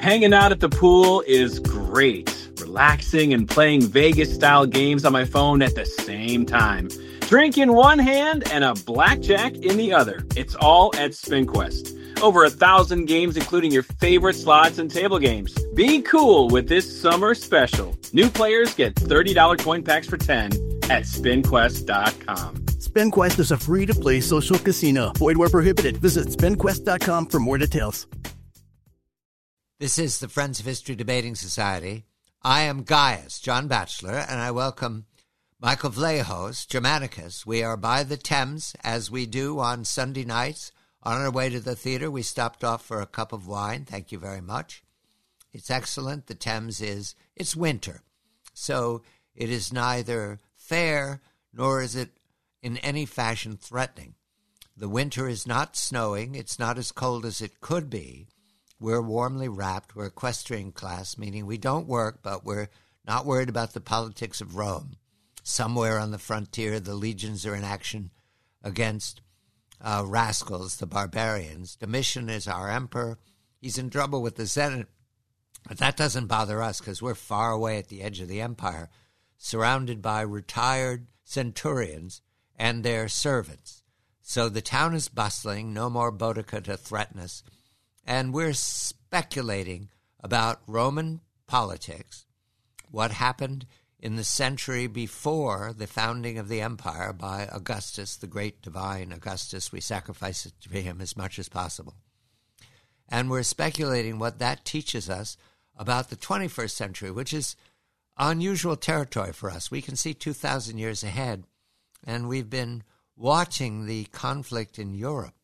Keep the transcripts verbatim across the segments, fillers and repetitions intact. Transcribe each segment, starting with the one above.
Hanging out at the pool is great. Relaxing and playing Vegas-style games on my phone at the same time. Drink in one hand and a blackjack in the other. It's all at SpinQuest. Over a thousand games, including your favorite slots and table games. Be cool with this summer special. New players get thirty dollars coin packs for ten at spin quest dot com. SpinQuest is a free-to-play social casino. Void where prohibited. Visit spin quest dot com for more details. This is the Friends of History Debating Society. I am Gaius, John Batchelor, and I welcome Michael Vlahos, Germanicus. We are by the Thames, as we do on Sunday nights. On our way to the theater, we stopped off for a cup of wine. Thank you very much. It's excellent. The Thames is, it's winter, so it is neither fair nor is it in any fashion threatening. The winter is not snowing. It's not as cold as it could be. We're warmly wrapped. We're equestrian class, meaning we don't work, but we're not worried about the politics of Rome. Somewhere on the frontier, the legions are in action against uh, rascals, the barbarians. Domitian is our emperor. He's in trouble with the Senate, but that doesn't bother us because we're far away at the edge of the empire, surrounded by retired centurions and their servants. So the town is bustling, no more Boudica to threaten us. And we're speculating about Roman politics, what happened in the century before the founding of the empire by Augustus, the great divine Augustus. We sacrifice it to him as much as possible. And we're speculating what that teaches us about the twenty-first century, which is unusual territory for us. We can see two thousand years ahead, and we've been watching the conflict in Europe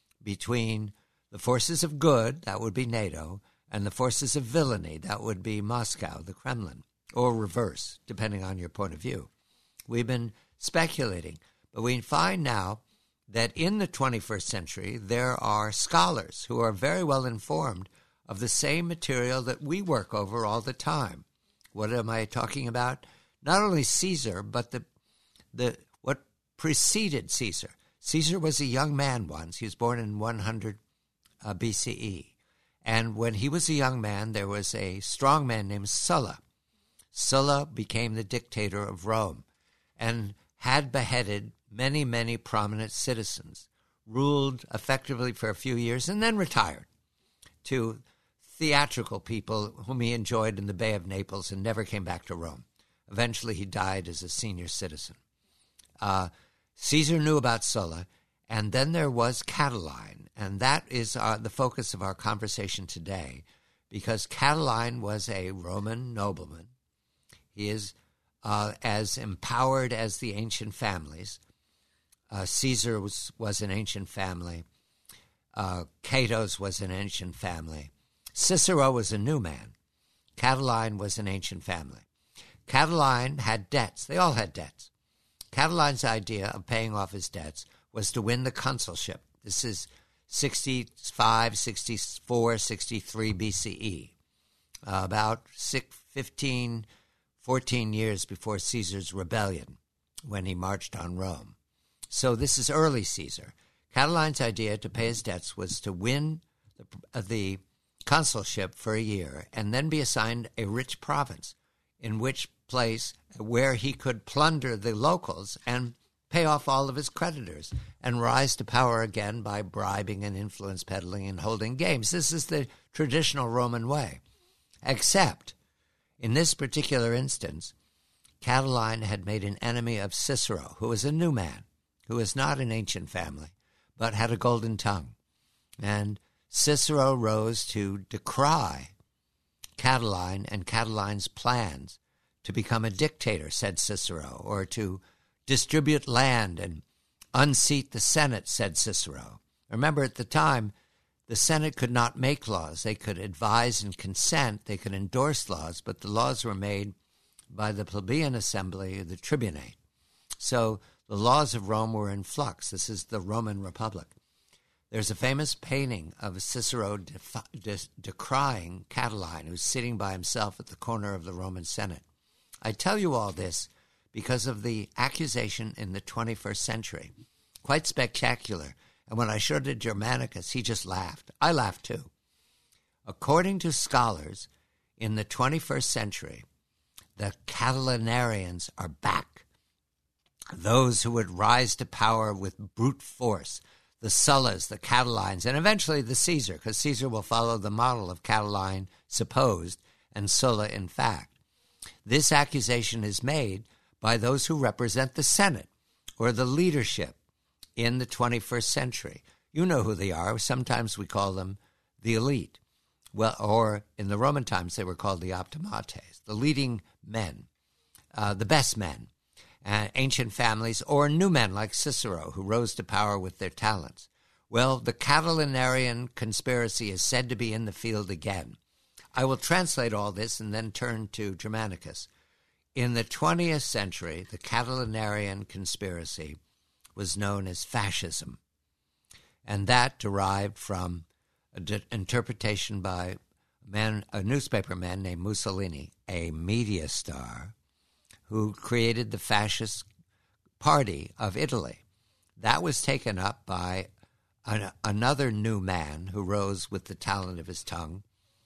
between the forces of good, that would be NATO, and the forces of villainy, that would be Moscow, the Kremlin, or reverse, depending on your point of view. We've been speculating, but we find now that in the twenty-first century, there are scholars who are very well informed of the same material that we work over all the time. What am I talking about? Not only Caesar, but the the what preceded Caesar. Caesar was a young man once. He was born in one hundred uh, B C E. And when he was a young man, there was a strong man named Sulla. Sulla became the dictator of Rome and had beheaded many, many prominent citizens, ruled effectively for a few years, and then retired to theatrical people whom he enjoyed in the Bay of Naples and never came back to Rome. Eventually, he died as a senior citizen. Uh, Caesar knew about Sulla, and then there was Catiline, and that is uh, the focus of our conversation today, because Catiline was a Roman nobleman. He is uh, as empowered as the ancient families. Uh, Caesar was, was an ancient family. Uh, Cato's was an ancient family. Cicero was a new man. Catiline was an ancient family. Catiline had debts. They all had debts. Catiline's idea of paying off his debts was to win the consulship. This is sixty-five, sixty-four, sixty-three B C E, uh, about six, fifteen, fourteen years before Caesar's rebellion when he marched on Rome. So this is early Caesar. Catiline's idea to pay his debts was to win the, uh, the consulship for a year and then be assigned a rich province, in which place where he could plunder the locals and pay off all of his creditors and rise to power again by bribing and influence peddling and holding games. This is the traditional Roman way. Except, in this particular instance, Catiline had made an enemy of Cicero, who was a new man, who was not an ancient family, but had a golden tongue. And Cicero rose to decry Catiline and Catiline's plans to become a dictator, said Cicero, or to distribute land and unseat the Senate, said Cicero. Remember, at the time, the Senate could not make laws. They could advise and consent. They could endorse laws, but the laws were made by the plebeian assembly, the tribunate. So the laws of Rome were in flux. This is the Roman Republic. There's a famous painting of Cicero defi- de- decrying Catiline, who's sitting by himself at the corner of the Roman Senate. I tell you all this because of the accusation in the twenty-first century. Quite spectacular. And when I showed it to Germanicus, he just laughed. I laughed too. According to scholars, in the twenty-first century, the Catalanarians are back. Those who would rise to power with brute force, the Sullas, the Catalines, and eventually the Caesar, because Caesar will follow the model of Catiline supposed and Sulla in fact. This accusation is made by those who represent the Senate or the leadership in the twenty-first century. You know who they are. Sometimes we call them the elite. Well, or in the Roman times, they were called the optimates, the leading men, uh, the best men, uh, ancient families, or new men like Cicero, who rose to power with their talents. Well, the Catilinarian conspiracy is said to be in the field again. I will translate all this and then turn to Germanicus. In the twentieth century, the Catilinarian conspiracy was known as fascism, and that derived from an d- interpretation by a, man, a newspaper man named Mussolini, a media star, who created the fascist party of Italy. That was taken up by an, another new man who rose with the talent of his tongue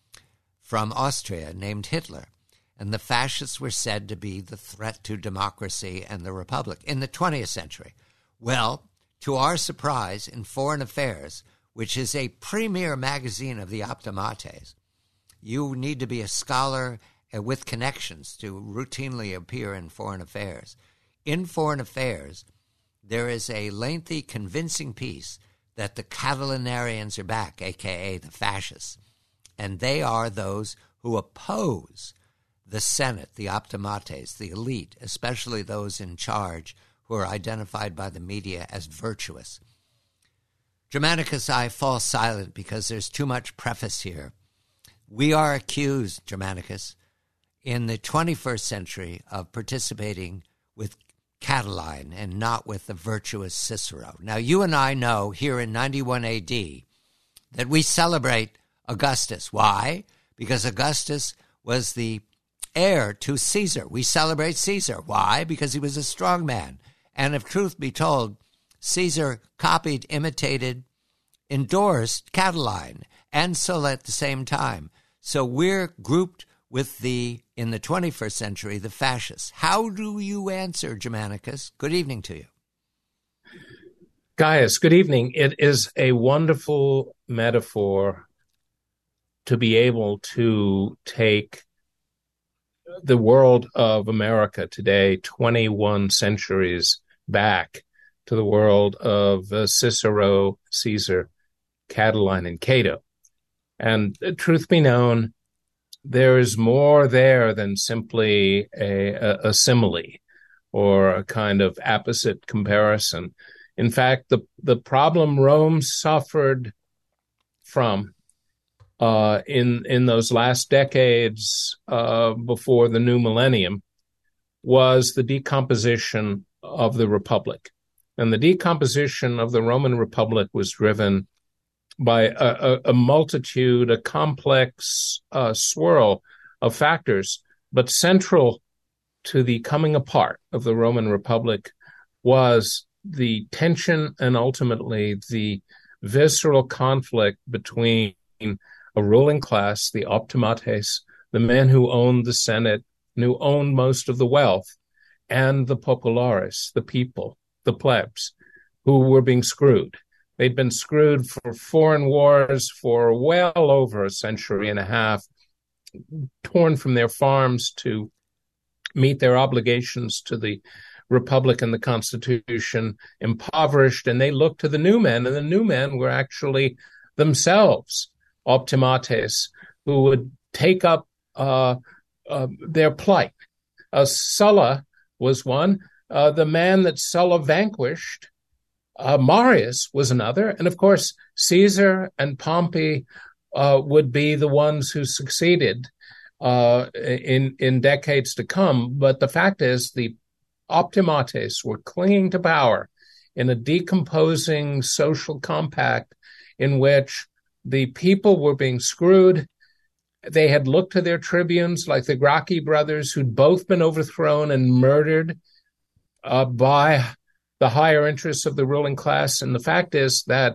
from Austria named Hitler. And the fascists were said to be the threat to democracy and the republic in the twentieth century. Well, to our surprise, in Foreign Affairs, which is a premier magazine of the optimates, you need to be a scholar with connections to routinely appear in Foreign Affairs. In Foreign Affairs, there is a lengthy, convincing piece that the Catalinarians are back, a k a the fascists, and they are those who oppose the Senate, the optimates, the elite, especially those in charge who are identified by the media as virtuous. Germanicus, I fall silent because there's too much preface here. We are accused, Germanicus, in the twenty-first century of participating with Catiline and not with the virtuous Cicero. Now, you and I know here in ninety-one A D that we celebrate Augustus. Why? Because Augustus was the heir to Caesar. We celebrate Caesar. Why? Because he was a strong man. And if truth be told, Caesar copied, imitated, endorsed Catiline and Sulla at the same time. So we're grouped with the, in the twenty-first century, the fascists. How do you answer, Germanicus? Good evening to you. Gaius, good evening. It is a wonderful metaphor to be able to take the world of America today, twenty-one centuries back, to the world of uh, Cicero, Caesar, Catiline, and Cato. And uh, truth be known, there is more there than simply a, a, a simile or a kind of apposite comparison. In fact, the, the problem Rome suffered from uh, in, in those last decades uh, before the new millennium was the decomposition of the Republic. And the decomposition of the Roman Republic was driven by a, a, a multitude, a complex uh, swirl of factors. But central to the coming apart of the Roman Republic was the tension and ultimately the visceral conflict between a ruling class, the optimates, the men who owned the Senate, who owned most of the wealth, and the populares, the people, the plebs, who were being screwed. They'd been screwed for foreign wars for well over a century and a half, torn from their farms to meet their obligations to the Republic and the Constitution, impoverished, and they looked to the new men, and the new men were actually themselves optimates, who would take up uh, uh, their plight. Uh, Sulla was one. Uh, the man that Sulla vanquished, uh, Marius, was another. And of course, Caesar and Pompey uh, would be the ones who succeeded uh, in, in decades to come. But the fact is, the optimates were clinging to power in a decomposing social compact in which the people were being screwed. They had looked to their tribunes like the Gracchi brothers, who'd both been overthrown and murdered uh, by the higher interests of the ruling class. And the fact is that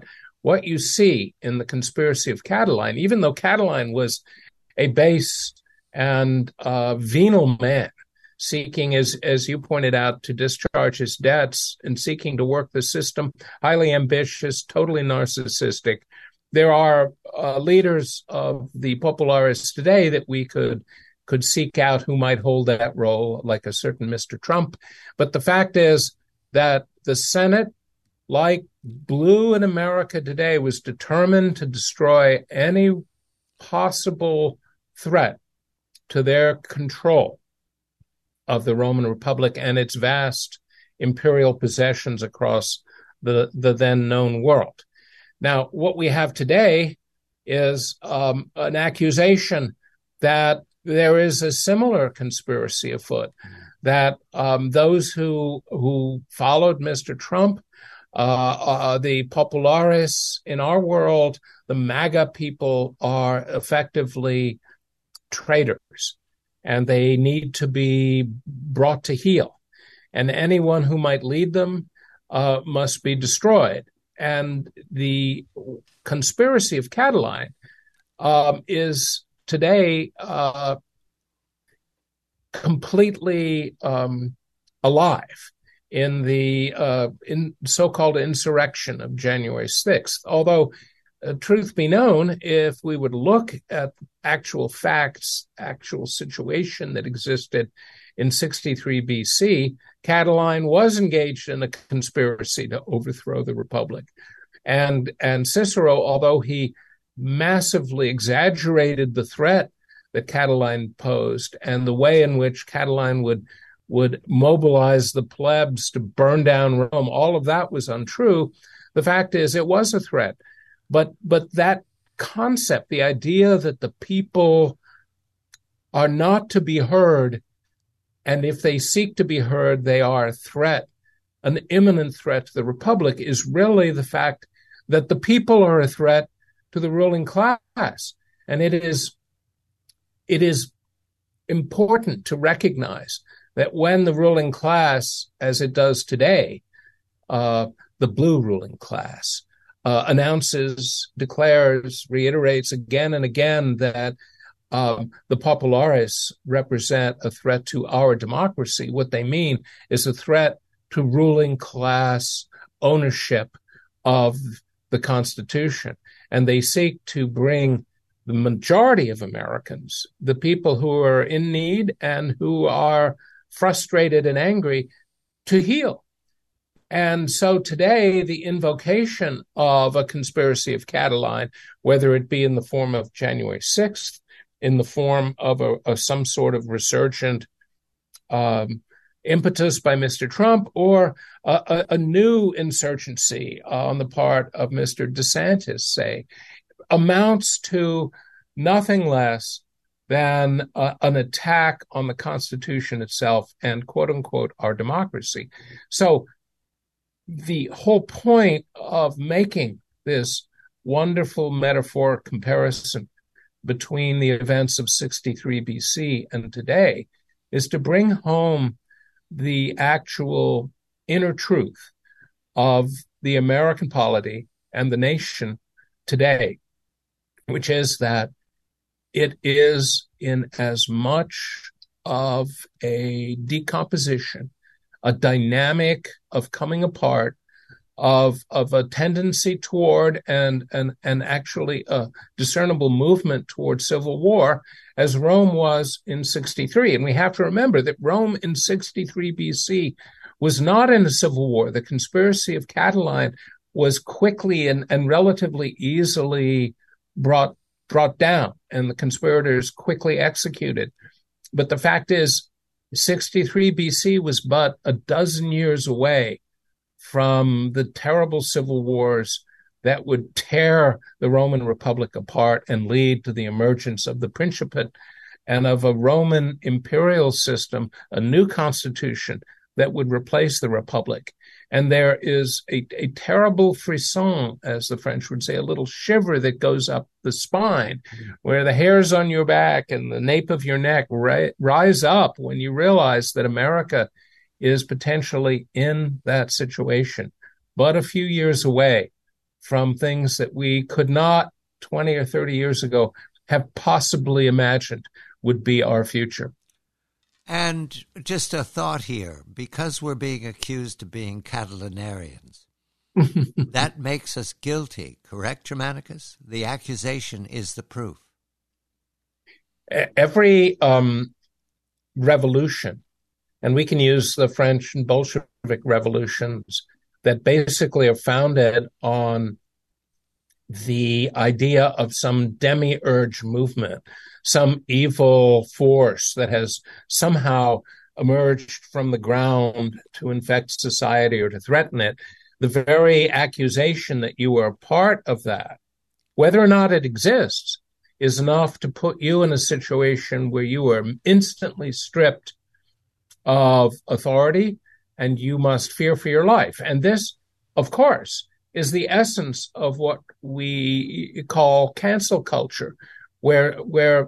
what you see in the conspiracy of Catiline, even though Catiline was a base and uh, venal man, seeking, as as you pointed out, to discharge his debts and seeking to work the system, highly ambitious, totally narcissistic. There are uh, leaders of the Populares today that we could could seek out who might hold that role, like a certain Mister Trump. But the fact is that the Senate, like blue in America today, was determined to destroy any possible threat to their control of the Roman Republic and its vast imperial possessions across the, the then known world. Now, what we have today is um, an accusation that there is a similar conspiracy afoot, that um, those who who followed Mister Trump, uh, uh, the populares in our world, the MAGA people, are effectively traitors, and they need to be brought to heel. And anyone who might lead them uh, must be destroyed. And the conspiracy of Catiline um, is today uh, completely um, alive in the uh, in so-called insurrection of January sixth. Although, uh, truth be known, if we would look at actual facts, actual situation that existed in sixty-three B C, Catiline was engaged in a conspiracy to overthrow the Republic. And, and Cicero, although he massively exaggerated the threat that Catiline posed and the way in which Catiline would would mobilize the plebs to burn down Rome, all of that was untrue. The fact is, it was a threat. But but that concept, the idea that the people are not to be heard, and if they seek to be heard, they are a threat, an imminent threat to the Republic, is really the fact that the people are a threat to the ruling class. And it is it is important to recognize that when the ruling class, as it does today, uh, the blue ruling class, uh, announces, declares, reiterates again and again that um, the populares represent a threat to our democracy, what they mean is a threat to ruling class ownership of the Constitution. And they seek to bring the majority of Americans, the people who are in need and who are frustrated and angry, to heel. And so today, the invocation of a conspiracy of Catiline, whether it be in the form of January sixth, in the form of, a, of some sort of resurgent um, impetus by Mister Trump, or a, a, a new insurgency on the part of Mister DeSantis, say, amounts to nothing less than uh, an attack on the Constitution itself and, quote unquote, our democracy. So the whole point of making this wonderful metaphoric comparison between the events of sixty-three B C and today is to bring home the actual inner truth of the American polity and the nation today, which is that it is in as much of a decomposition, a dynamic of coming apart, of of a tendency toward and and and actually a discernible movement toward civil war, as Rome was in sixty-three. And we have to remember that Rome in sixty-three B C was not in a civil war. The conspiracy of Catiline was quickly and, and relatively easily brought brought down, and the conspirators quickly executed. But the fact is, sixty-three B C was but a dozen years away from the terrible civil wars that would tear the Roman Republic apart and lead to the emergence of the Principate and of a Roman imperial system, a new constitution that would replace the Republic. And there is a, a terrible frisson, as the French would say, a little shiver that goes up the spine, where the hairs on your back and the nape of your neck ri- rise up when you realize that America is potentially in that situation, but a few years away from things that we could not twenty or thirty years ago have possibly imagined would be our future. And just a thought here, because we're being accused of being Catalanarians, that makes us guilty, correct, Germanicus? The accusation is the proof. Every um, revolution, and we can use the French and Bolshevik revolutions that basically are founded on the idea of some demiurge movement, some evil force that has somehow emerged from the ground to infect society or to threaten it. The very accusation that you are part of that, whether or not it exists, is enough to put you in a situation where you are instantly stripped of authority and you must fear for your life. And this, of course, is the essence of what we call cancel culture, where where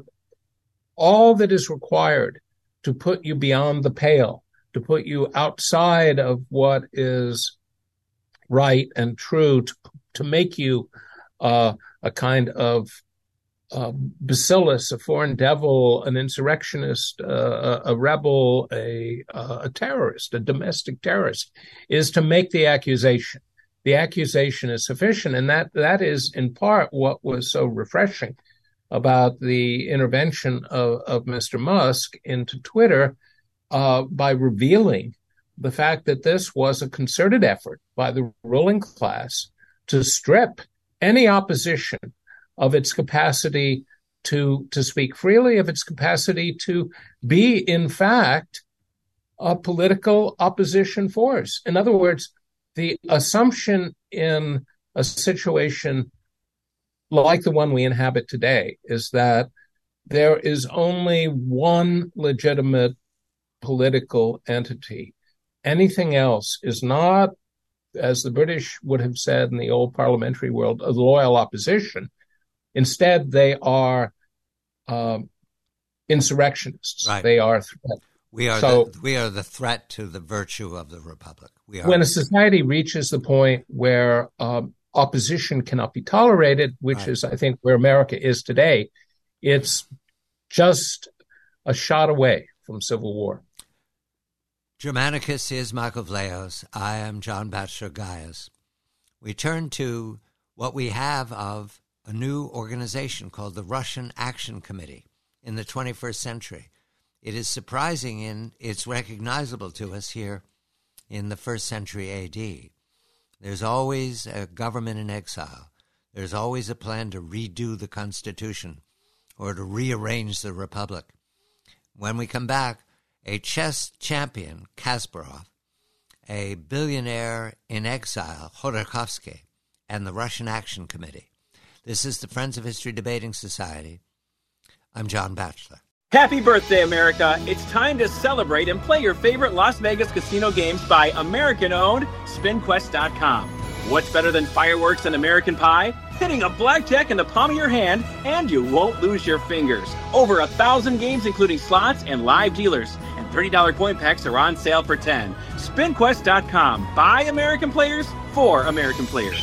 all that is required to put you beyond the pale, to put you outside of what is right and true, to, to make you uh, a kind of uh, bacillus, a foreign devil, an insurrectionist, uh, a, a rebel, a, a terrorist, a domestic terrorist, is to make the accusation. The accusation is sufficient, and that that is in part what was so refreshing about the intervention of, of Mister Musk into Twitter uh, by revealing the fact that this was a concerted effort by the ruling class to strip any opposition of its capacity to to speak freely, of its capacity to be, in fact, a political opposition force. In other words, the assumption in a situation like the one we inhabit today is that there is only one legitimate political entity. Anything else is not, as the British would have said in the old parliamentary world, a loyal opposition. Instead, they are um, insurrectionists. Right. They are threat. We are so, the, we are the threat to the virtue of the republic. We are. When a society reaches the point where um, opposition cannot be tolerated, which right. is, I think, where America is today, it's just a shot away from civil war. Germanicus is Michael Vlahos. I am John Batchelor Gaius. We turn to what we have of a new organization called the Russian Action Committee in the twenty-first century. It is surprising and it's recognizable to us here in the first century A D. There's always a government in exile. There's always a plan to redo the Constitution or to rearrange the Republic. When we come back, a chess champion, Kasparov, a billionaire in exile, Khodorkovsky, and the Russian Action Committee. This is the Friends of History Debating Society. I'm John Batchelor. Happy birthday, America. It's time to celebrate and play your favorite Las Vegas casino games by American-owned Spin Quest dot com. What's better than fireworks and American pie? Hitting a blackjack in the palm of your hand, and you won't lose your fingers. Over a thousand games, including slots and live dealers. And thirty dollars coin packs are on sale for ten dollars. Spin Quest dot com. By American players, for American players.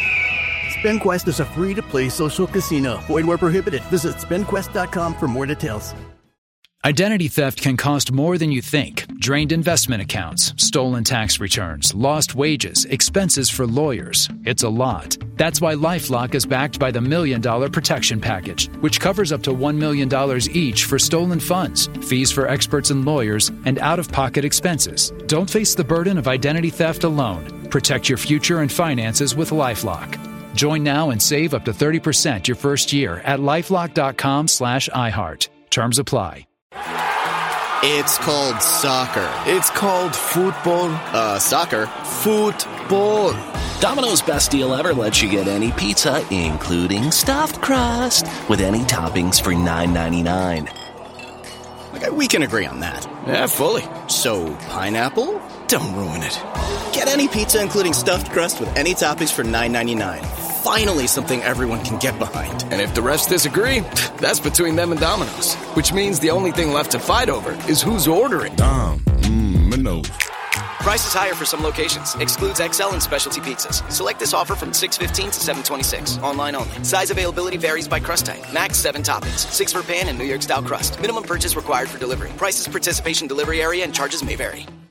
SpinQuest is a free-to-play social casino. Void where prohibited. Visit Spin Quest dot com for more details. Identity theft can cost more than you think. Drained investment accounts, stolen tax returns, lost wages, expenses for lawyers. It's a lot. That's why LifeLock is backed by the Million Dollar Protection Package, which covers up to one million dollars each for stolen funds, fees for experts and lawyers, and out-of-pocket expenses. Don't face the burden of identity theft alone. Protect your future and finances with LifeLock. Join now and save up to thirty percent your first year at LifeLock dot com slash iHeart. Terms apply. It's called soccer. It's called football. Uh, soccer. Football. Domino's Best Deal Ever lets you get any pizza, including stuffed crust, with any toppings for nine ninety-nine. Okay, we can agree on that. Yeah, fully. So, pineapple? Don't ruin it. Get any pizza, including stuffed crust, with any toppings for nine ninety-nine. Finally, something everyone can get behind. And if the rest disagree, that's between them and Domino's. Which means the only thing left to fight over is who's ordering. Dom, mmm, Minos. Price is higher for some locations. Excludes X L and specialty pizzas. Select this offer from six fifteen to seven twenty-six. Online only. Size availability varies by crust type. Max seven toppings. Six for pan and New York style crust. Minimum purchase required for delivery. Prices, participation, delivery area, and charges may vary.